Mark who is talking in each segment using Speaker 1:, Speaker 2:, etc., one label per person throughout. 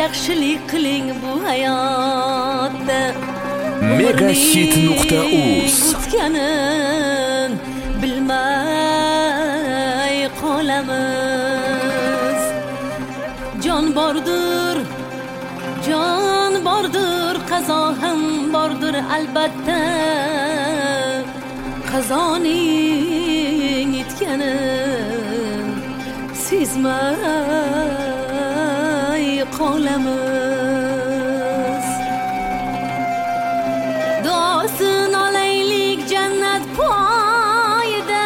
Speaker 1: yaxshilik qiling bu hayotda.
Speaker 2: Megashit.uz
Speaker 1: o'tganin bilmay qolamiz. Jon bordir, qazo ham bordir albatta. Qazoning yetganin sezmay qolamiz. Duosin olaylik jannat poyida,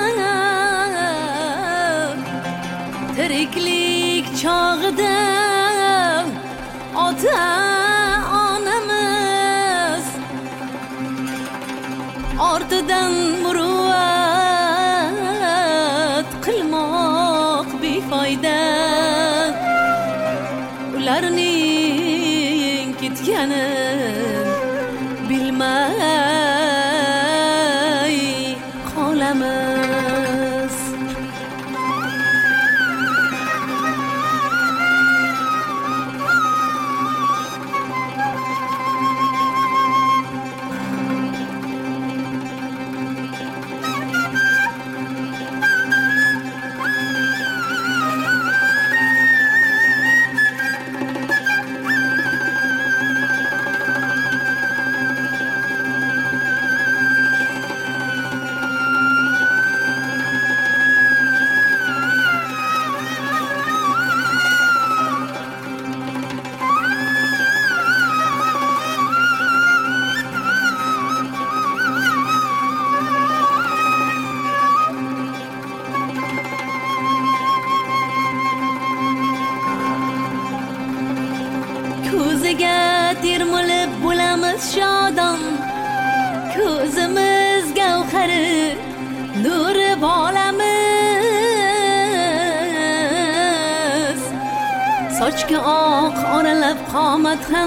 Speaker 1: tiriklik chog'ida ota-onamiz ortidan muruvvat qilmoq befoyda. Ularning ketganin bilmay qolamiz. Ko'ziga termilib bo'lamiz shodon, ko'zimiz gavhari nuri bolamiz. Sochga oq oralab qomat ham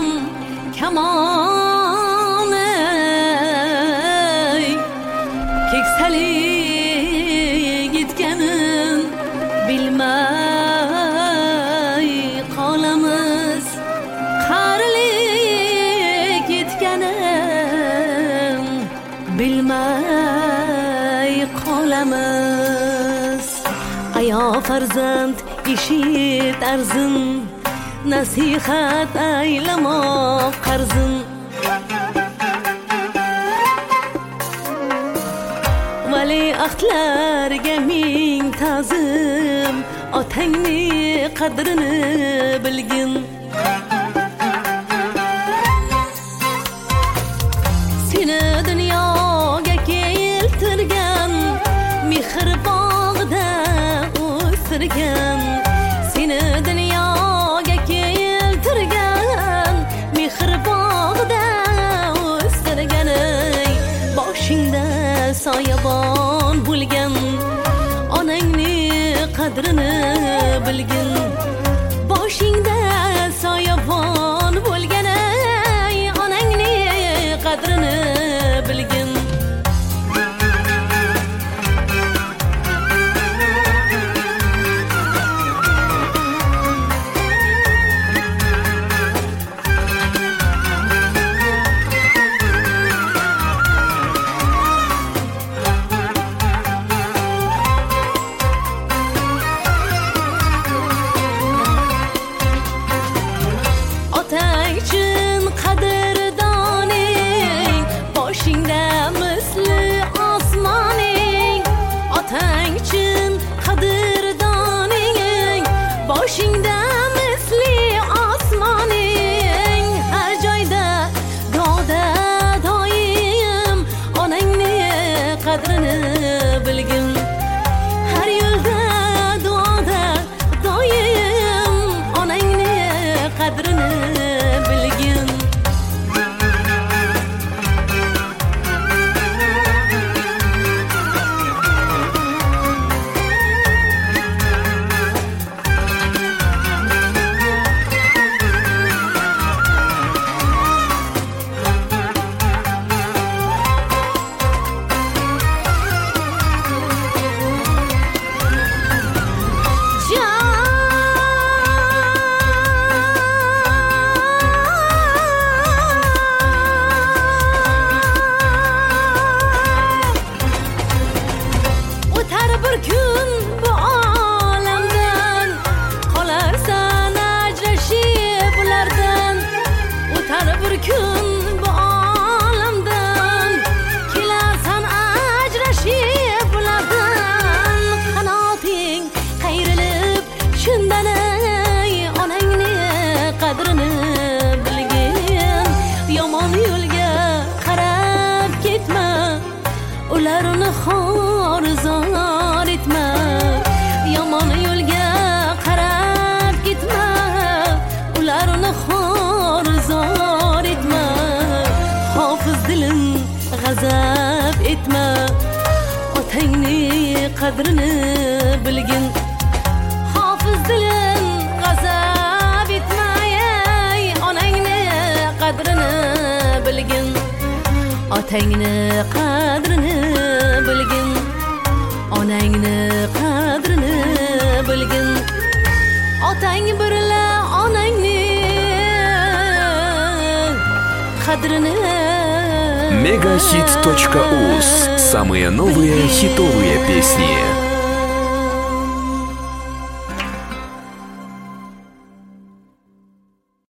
Speaker 1: kamoni, keksalik yetganin bilmay qolamiz. Qarilik yetganin bilmay qolamiz. Ayo farzand eshit arzin, nasihat aylamoq qarzin. Valiahdlarga ming ta'zim, otangni qadrini bilgin. Seni dunyoga keltirgan, mehr bog'ida o'stirgan. Seni dunyoga keltirgan, mehr bog'ida o'stirgan. Boshingda soyabon bo'lgan, onangni qadrini bilgin. Boshingda soyabon bo'lgan, onangni qadrini bilgin. Otang uchun qadrdoning boshingda ularni xorizor etma, yomon yo'lga qarab ketma, ularni xorizor etma. Hofiz dilim g'azab etma, otangni qadrini bilgin. Hofiz dilim g'azab etma, onangni qadrini bilgin. Otangni qadrini bilgin, onangni qadrini bilgin. Otang birla onangni qadrini.
Speaker 2: Megahit.uz. Самые новые хитовые песни.